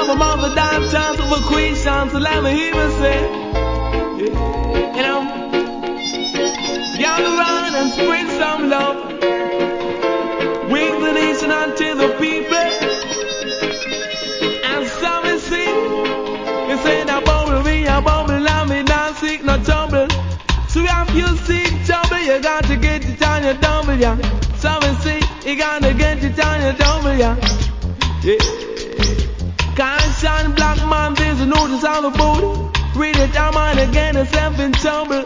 of a mother dance chance of a queen chance to let me hear me say, you know, gather round and spread some love. Wing the nation unto the people. And some will sing, they say that bubble me, a bubble, and me not sick, no trouble. So if you seek trouble, you got to get it on your double, yeah. Some will say, you got to get it on your double, yeah. Yeah. Can't shine black man, there's a notice on the boat. Read it, I'm on again, it's in trouble.